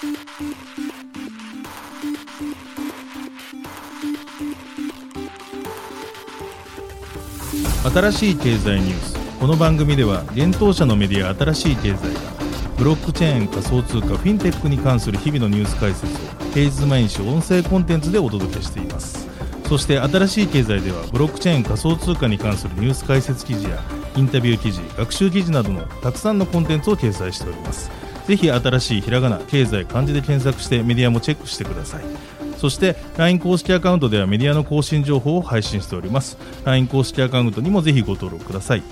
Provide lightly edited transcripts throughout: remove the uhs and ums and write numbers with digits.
新しい経済ニュース。この番組では現当社のメディア新しい経済がブロックチェーン、仮想通貨、フィンテックに関する日々のニュース解説を平日毎日音声コンテンツでお届けしています。そして新しい経済ではブロックチェーン、仮想通貨に関するニュース解説記事やインタビュー記事、学習記事などのたくさんのコンテンツを掲載しております。ぜひ新しいひらがな、経済、漢字で検索してメディアもチェックしてください。そして LINE 公式アカウントではメディアの更新情報を配信しております。 LINE 公式アカウントにもぜひご登録ください。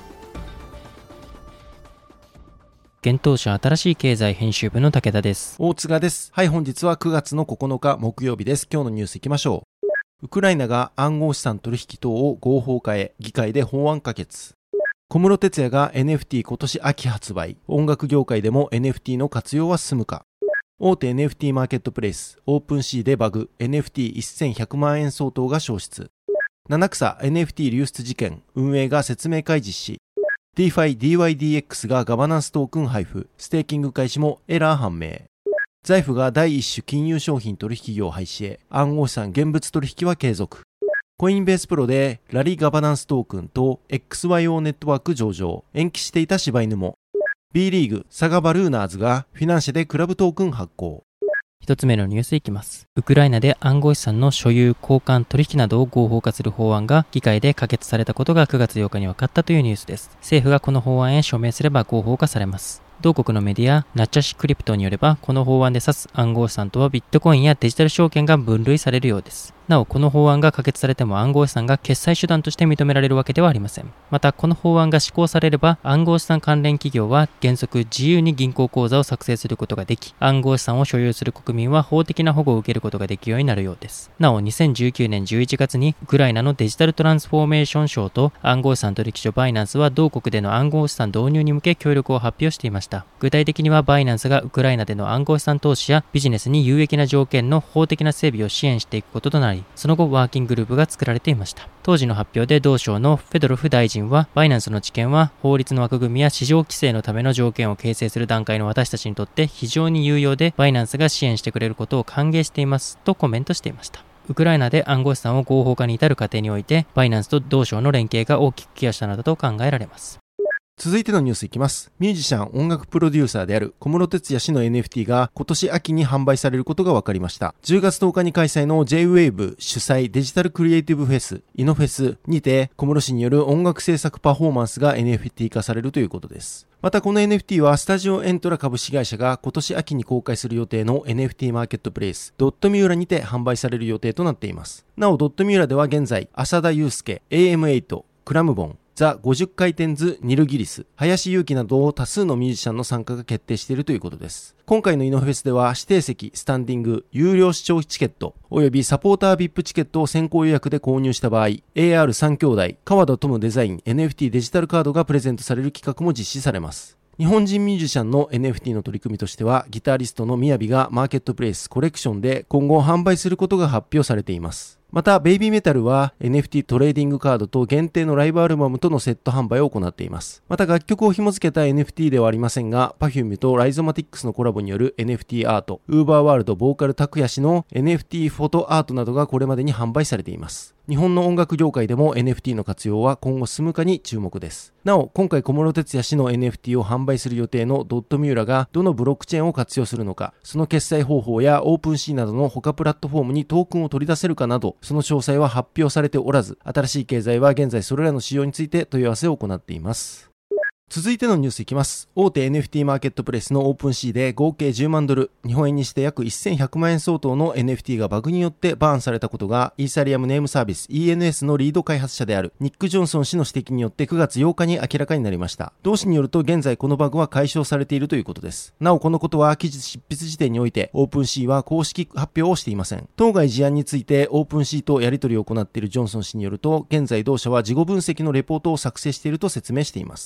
現当社新しい経済編集部の武田です。 大塚です。はい、本日は9月の9日木曜日です。今日のニュースいきましょう。ウクライナが暗号資産取引等を合法化へ、議会で法案可決。小室哲哉が NFT 今年秋発売。音楽業界でも NFT の活用は進むか。大手 NFT マーケットプレイスオープンシーでバグ NFT1100 万円相当が消失。七草 NFT 流出事件、運営が説明会実施。DeFi DYDX がガバナンストークン配布、ステーキング開始もエラー判明。財布が第一種金融商品取引業廃止へ、暗号資産現物取引は継続。コインベースプロでラリガバナンストークンと XYO ネットワーク上場、延期していた柴犬も。B リーグサガバルーナーズがフィナンシェでクラブトークン発行。 一つ目のニュースいきます。ウクライナで暗号資産の所有、交換、取引などを合法化する法案が議会で可決されたことが9月8日に分かったというニュースです。政府がこの法案へ署名すれば合法化されます。同国のメディアナチャシクリプトによれば、この法案で指す暗号資産とはビットコインやデジタル証券が分類されるようです。なお、この法案が可決されても暗号資産が決済手段として認められるわけではありません。また、この法案が施行されれば、暗号資産関連企業は原則自由に銀行口座を作成することができ、暗号資産を所有する国民は法的な保護を受けることができるようになるようです。なお、2019年11月にウクライナのデジタルトランスフォーメーション省と暗号資産取引所バイナンスは同国での暗号資産導入に向け協力を発表していました。具体的にはバイナンスがウクライナでの暗号資産投資やビジネスに有益な条件の法的な整備を支援していくこととなり、その後ワーキンググループが作られていました。当時の発表で同省のフェドロフ大臣は、バイナンスの知見は法律の枠組みや市場規制のための条件を形成する段階の私たちにとって非常に有用で、バイナンスが支援してくれることを歓迎していますとコメントしていました。ウクライナで暗号資産を合法化に至る過程において、バイナンスと同省の連携が大きく寄与したのだと考えられます。 続いてのニュースいきます。ミュージシャン、音楽プロデューサーである小室哲哉氏の NFT が今年秋に販売されることが分かりました。10月10日に開催の J-Wave 主催デジタルクリエイティブフェス、イノフェスにて小室氏による音楽制作パフォーマンスが NFT 化されるということです。またこの NFT はスタジオエントラ株式会社が今年秋に公開する予定の NFT マーケットプレイスドットミューラにて販売される予定となっています。なおドットミューラでは現在浅田祐介、AM8、クラムボン、ザ50回転図ニルギリス、林祐希など多数のミュージシャンの参加が決定しているということです。今回のイノフェスでは指定席、スタンディング、有料視聴チケット、およびサポーター VIP チケットを先行予約で購入した場合、AR3 兄弟、川田トムデザイン NFT デジタルカードがプレゼントされる企画も実施されます。日本人ミュージシャンの NFT の取り組みとしては、ギタリストのみやびがマーケットプレイスコレクションで今後販売することが発表されています。また、ベイビーメタルは NFT トレーディングカードと限定のライブアルバムとのセット販売を行っています。また、楽曲を紐付けた NFT ではありませんが、Perfume とライゾマティックスのコラボによる NFT アート、ウーバーワールドボーカル拓也氏の NFT フォトアートなどがこれまでに販売されています。日本の音楽業界でも NFT の活用は今後進むかに注目です。なお、今回小室哲哉氏の NFT を販売する予定のドットミューラがどのブロックチェーンを活用するのか、その決済方法やオープンシーなどの他プラットフォームにトークンを取り出せるかなど、その詳細は発表されておらず、新しい経済は現在それらの使用について問い合わせを行っています。続いてのニュースいきます。大手 NFT マーケットプレイスのオープンシーで合計10万ドル、日本円にして約1100万円相当の NFT がバグによってバーンされたことが、イーサリアムネームサービス ENS のリード開発者であるニック・ジョンソン氏の指摘によって9月8日に明らかになりました。同氏によると現在このバグは解消されているということです。なおこのことは記事執筆時点においてオープンシーは公式発表をしていません。当該事案についてオープンシーとやり取りを行っているジョンソン氏によると、現在同社は事後分析のレポートを作成していると説明しています。今回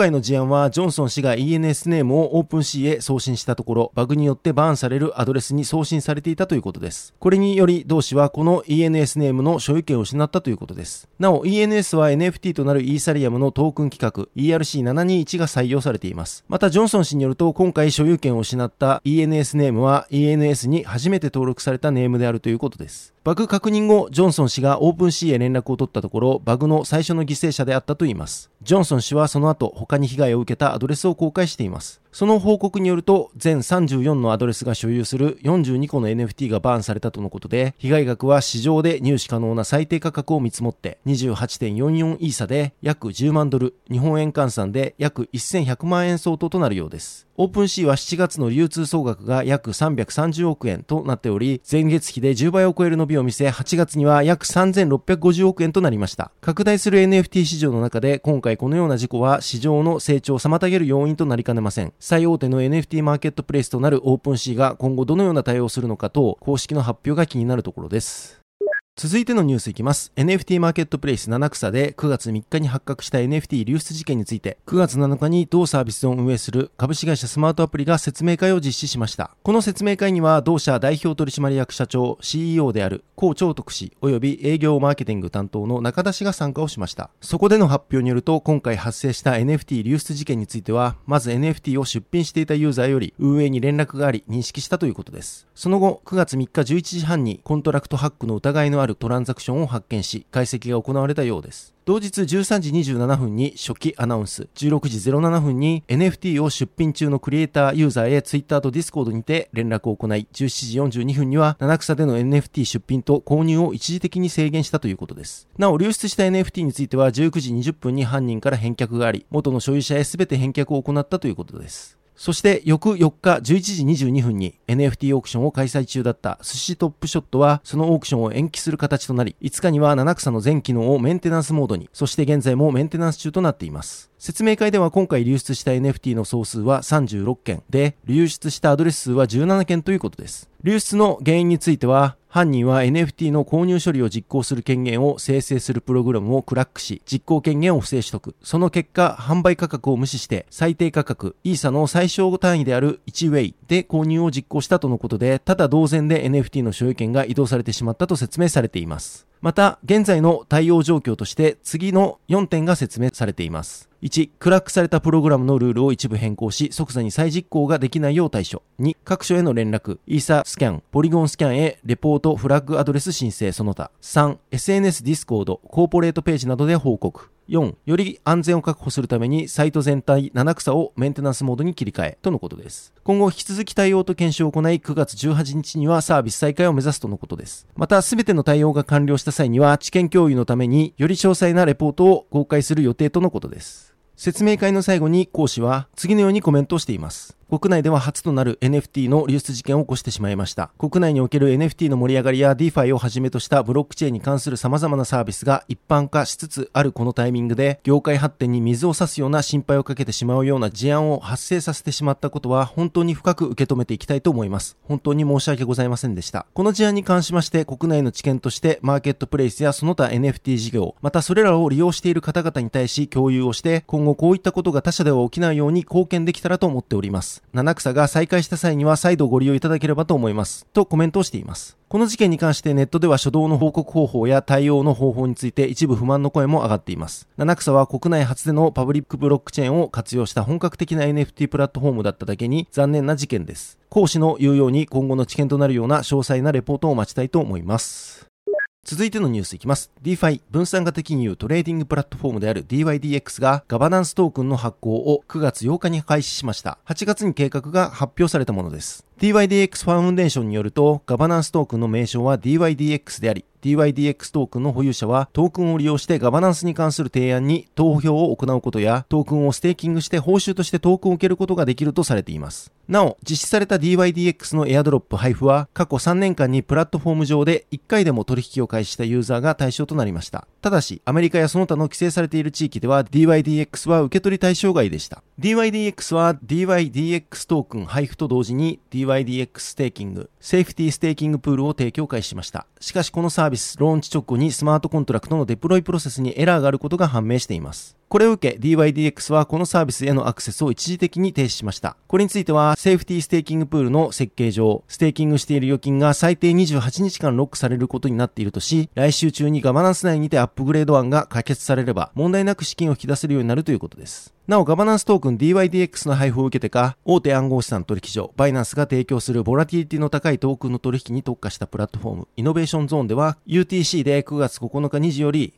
回の事案はジョンソン氏が ENS ネームをオープンシーへ送信したところ、バグによってバーンされるアドレスに送信されていたということです。これにより同氏はこの ENS ネームの所有権を失ったということです。なお ENS は NFT となるイーサリアムのトークン規格 ERC721 が採用されています。またジョンソン氏によると、今回所有権を失った ENS ネームは ENS に初めて登録されたネームであるということです。バグ確認後、ジョンソン氏がオープンシーへ連絡を取ったところ、バグの最初の犠牲者であったといいます。ジョンソン氏はその後、他に被害を受けたアドレスを公開しています。その報告によると、全34のアドレスが所有する42個の NFT がバーンされたとのことで、被害額は市場で入手可能な最低価格を見積もって、28.44 イーサで約10万ドル、日本円換算で約1100万円相当となるようです。オープンシーは7月の流通総額が約330億円となっており、前月比で10倍を超える伸びを見せ、8月には約3650億円となりました。拡大する NFT 市場の中で、今回このような事故は市場の成長を妨げる要因となりかねません。最大手の NFT マーケットプレイスとなるオープンシーが今後どのような対応をするのか等、公式の発表が気になるところです。続いてのニュースいきます。NFT マーケットプレイス七草で9月3日に発覚した NFT 流出事件について、9月7日に同サービスを運営する株式会社スマートアプリが説明会を実施しました。この説明会には同社代表取締役社長 CEO である高長徳氏及び営業マーケティング担当の中田氏が参加をしました。そこでの発表によると、今回発生した NFT 流出事件については、まず NFT を出品していたユーザーより運営に連絡があり認識したということです。その後、9月3日11時半にコントラクトハックの疑いのあるトランザクションを発見し、解析が行われたようです。同日13時27分に初期アナウンス、16時07分に NFT を出品中のクリエイターユーザーへ Twitter と Discord にて連絡を行い、17時42分には七草での NFT 出品と購入を一時的に制限したということです。なお流出した NFT については19時20分に犯人から返却があり、元の所有者へ全て返却を行ったということです。そして翌4日11時22分に NFT オークションを開催中だった寿司トップショットはそのオークションを延期する形となり、5日には七草の全機能をメンテナンスモードに、そして現在もメンテナンス中となっています。説明会では今回流出した NFT の総数は36件で、流出したアドレス数は17件ということです。流出の原因については、犯人は NFT の購入処理を実行する権限を生成するプログラムをクラックし、実行権限を不正取得。その結果、販売価格を無視して、最低価格、イーサの最小単位である1ウェイで購入を実行したとのことで、ただ同然で NFT の所有権が移動されてしまったと説明されています。また、現在の対応状況として次の4点が説明されています。1、クラックされたプログラムのルールを一部変更し、即座に再実行ができないよう対処。2、各所への連絡、イーサスキャン、ポリゴンスキャンへレポート、フラッグアドレス申請その他。3、SNS ディスコード、コーポレートページなどで報告。4、より安全を確保するためにサイト全体七草をメンテナンスモードに切り替えとのことです。今後引き続き対応と検証を行い、9月18日にはサービス再開を目指すとのことです。また、すべての対応が完了した際には知見共有のためにより詳細なレポートを公開する予定とのことです。説明会の最後に講師は次のようにコメントをしています。国内では初となる NFT の流出事件を起こしてしまいました。国内における NFT の盛り上がりや DeFi をはじめとしたブロックチェーンに関する様々なサービスが一般化しつつあるこのタイミングで、業界発展に水を差すような心配をかけてしまうような事案を発生させてしまったことは本当に深く受け止めていきたいと思います。本当に申し訳ございませんでした。この事案に関しまして国内の知見としてマーケットプレイスやその他 NFT 事業、またそれらを利用している方々に対し共有をして、今後こういったことが他社では起きないように貢献できたらと思っております。七草が再開した際には再度ご利用いただければと思いますとコメントをしています。この事件に関してネットでは初動の報告方法や対応の方法について一部不満の声も上がっています。七草は国内初でのパブリックブロックチェーンを活用した本格的な NFT プラットフォームだっただけに残念な事件です。講師の言うように今後の知見となるような詳細なレポートを待ちたいと思います。続いてのニュースいきます。DeFi 分散型金融トレーディングプラットフォームである DYDX がガバナンストークンの発行を9月8日に開始しました。8月に計画が発表されたものです。DYDX ファウンデーションによると、ガバナンストークンの名称は DYDX であり、DYDX トークンの保有者はトークンを利用してガバナンスに関する提案に投票を行うことや、トークンをステーキングして報酬としてトークンを受けることができるとされています。なお、実施された DYDX のエアドロップ配布は過去3年間にプラットフォーム上で1回でも取引を開始したユーザーが対象となりました。ただし、アメリカやその他の規制されている地域では DYDX は受け取り対象外でした。DYDX は DYDX トークン配布と同時に DYDX ステーキング、セーフティーステーキングプールを提供開始しました。しかしこのサービス、ローンチ直後にスマートコントラクトのデプロイプロセスにエラーがあることが判明しています。 これを受け DYDX はこのサービスへのアクセスを一時的に停止しました。これについてはセーフティーステーキングプールの設計上、ステーキングしている預金が最低28日間ロックされることになっているとし、来週中にガバナンス内にてアップグレード案が可決されれば問題なく資金を引き出せるようになるということです。なおガバナンストークン DYDX の配布を受けてか、大手暗号資産取引所バイナンスが提供するボラティリティの高いトークンの取引に特化したプラットフォームイノベーションゾーンでは UTC で9月9日2時より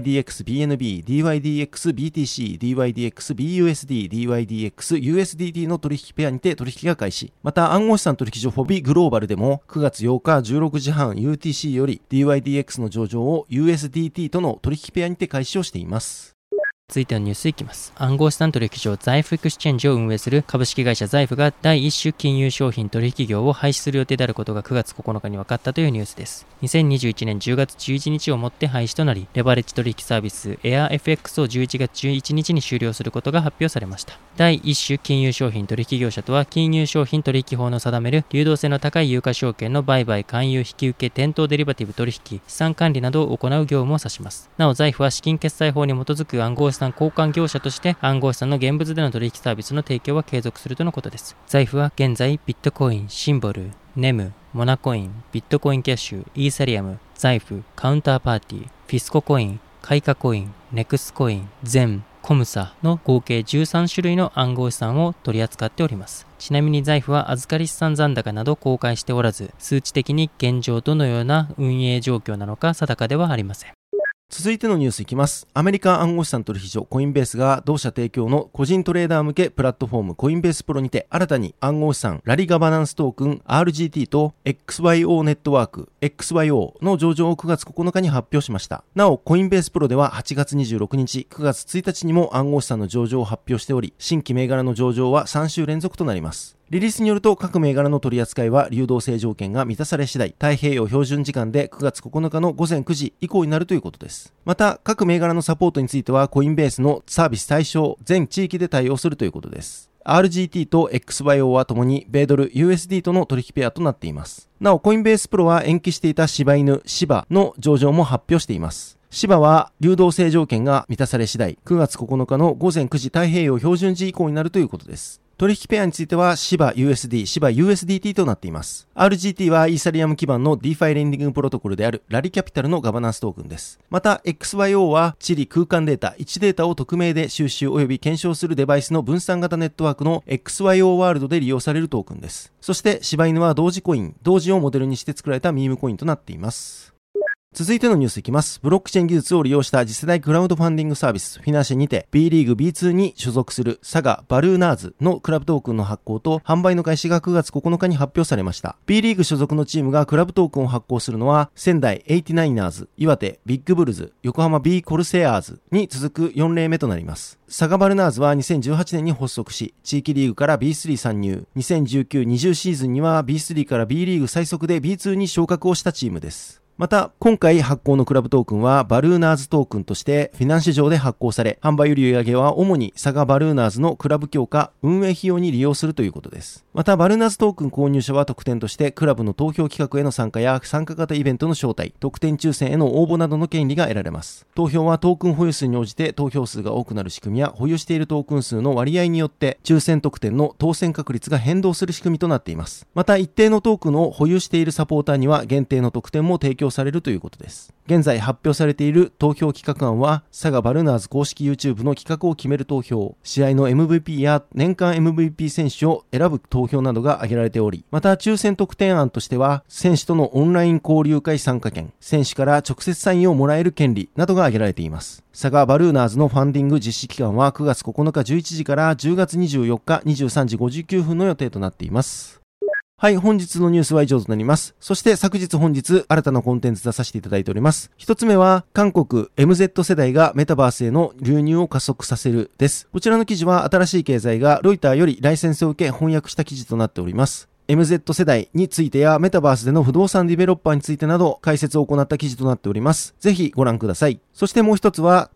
DYDXBNB、DYDXBTC、DYDXBUSD、DYDXUSDT の取引ペアにて取引が開始。また暗号資産取引所フォビグローバルでも9月8日16時半 UTC より DYDX の上場を USDT との取引ペアにて開始をしています。 続いてのニュースいきます。暗号資産取引所財布エクスチェンジを運営する株式会社財布が第1種金融商品取引業を廃止する予定であることが9月9日に分かったというニュースです。2021年10月11日をもって廃止となり、レバレッジ取引サービス AirFX を11月11日に終了することが発表されました。第1種金融商品取引業者とは、金融商品取引法の定める流動性の高い有価証券の売買、勧誘、引き受け、店頭デリバティブ取引、資産管理などを行う業務を指します。なお財布は資金決済法に基づく暗号資産交換業者として暗号資産の現物での取引サービスの提供は継続するとのことです。財布は現在ビットコイン、シンボル、ネム、モナコイン、ビットコインキャッシュ、イーサリアム、財布、カウンターパーティー、フィスココイン、開花コイン、ネクスコイン、ゼン、コムサの合計13種類の暗号資産を取り扱っております。ちなみに財布は預かり資産残高など公開しておらず、数値的に現状どのような運営状況なのか定かではありません。 続いてのニュースいきます。アメリカ暗号資産取引所コインベースが同社提供の個人トレーダー向けプラットフォームコインベースプロにて新たに暗号資産ラリガバナンストークン RGT と XYO ネットワーク XYO の上場を9月9日に発表しました。なおコインベースプロでは8月26日、9月1日にも暗号資産の上場を発表しており、新規銘柄の上場は3週連続となります。リリースによると各銘柄の取り扱いは流動性条件が満たされ次第、太平洋標準時間で9月9日の午前9時以降になるということです。また各銘柄のサポートについてはコインベースのサービス対象全地域で対応するということです。RGT と XYO はともに米ドル USD との取引ペアとなっています。なおコインベースプロは延期していた柴犬SHIBAの上場も発表しています。SHIBAは流動性条件が満たされ次第9月9日の午前9時太平洋標準時以降になるということです。取引ペアについては SHIBA-USD、SHIBA-USDT となっています。RGT はイーサリアム基盤の DeFi レンディングプロトコルであるラリキャピタルのガバナンストークンです。また XYO は地理空間データ、位置データを匿名で収集及び検証するデバイスの分散型ネットワークの XYO ワールドで利用されるトークンです。そして柴犬は同時コイン、同時をモデルにして作られたミームコインとなっています。続いてのニュースいきます。ブロックチェーン技術を利用した次世代クラウドファンディングサービスフィナシェにて B リーグ B2 に所属するサガバルーナーズのクラブトークンの発行と販売の開始が9月9日に発表されました。B リーグ所属のチームがクラブトークンを発行するのは仙台 89ers、岩手ビッグブルズ、横浜 B コルセアーズに続く4例目となります。サガバルナーズは2018年に発足し、地域リーグから B3 参入、2019-20シーズンには B3 から B リーグ最速で B2 に昇格をしたチームです。また、今回発行のクラブトークンはバルーナーズトークンとしてフィナンシェ上で発行され、販売売上は主にサガバルーナーズのクラブ強化、運営費用に利用するということです。また、バルーナーズトークン購入者は特典としてクラブの投票企画への参加や参加型イベントの招待、特典抽選への応募などの権利が得られます。投票はトークン保有数に応じて投票数が多くなる仕組みや保有しているトークン数の割合によって抽選特典の当選確率が変動する仕組みとなっています。また、一定のトークンを保有しているサポーターには限定の特典も提供されるということです。現在発表されている投票企画案はサガバルーナーズ公式 YouTube の企画を決める投票、試合の MVP や年間 MVP 選手を選ぶ投票などが挙げられており、また抽選特典案としては選手とのオンライン交流会参加権、選手から直接サインをもらえる権利などが挙げられています。サガバルーナーズのファンディング実施期間は9月9日11時から10月24日23時59分の予定となっています。はい、本日のニュースは以上となります。そして昨日本日新たなコンテンツ出させていただいております。一つ目は韓国 MZ 世代がメタバースへの流入を加速させるです。こちらの記事は新しい経済がロイターよりライセンスを受け翻訳した記事となっております。MZ 世代についてやメタバースでの不動産ディベロッパーについてなど解説を行った記事となっております。ぜひご覧ください。そしてもう一つは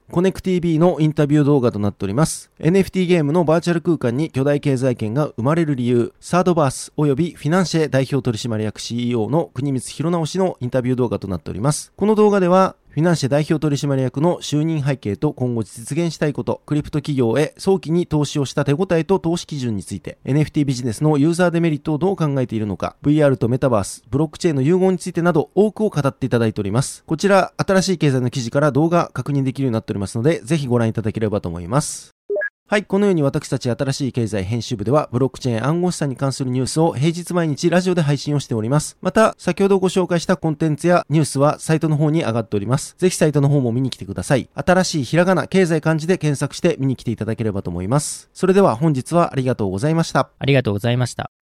コネク TV のインタビュー動画となっております。NFT ゲームのバーチャル空間に巨大経済圏が生まれる理由、サードバースおよびフィナンシェ代表取締役 CEO の国光弘直氏のインタビュー動画となっております。この動画では、フィナンシェ代表取締役の就任背景と今後実現したいこと、クリプト企業へ早期に投資をした手応えと投資基準について、NFT ビジネスのユーザーデメリットをどう考えているのか、VR とメタバース、ブロックチェーンの融合についてなど多くを語っていただいております。こちら、新しい経済の記事から動画確認できるようになっておりますので、ぜひご覧いただければと思います。はい、このように私たち新しい経済編集部ではブロックチェーン暗号資産に関するニュースを平日毎日ラジオで配信をしております。また、先ほどご紹介したコンテンツやニュースはサイトの方に上がっております。ぜひサイトの方も見に来てください。新しいひらがな、経済漢字で検索して見に来ていただければと思います。それでは本日はありがとうございました。 ありがとうございました。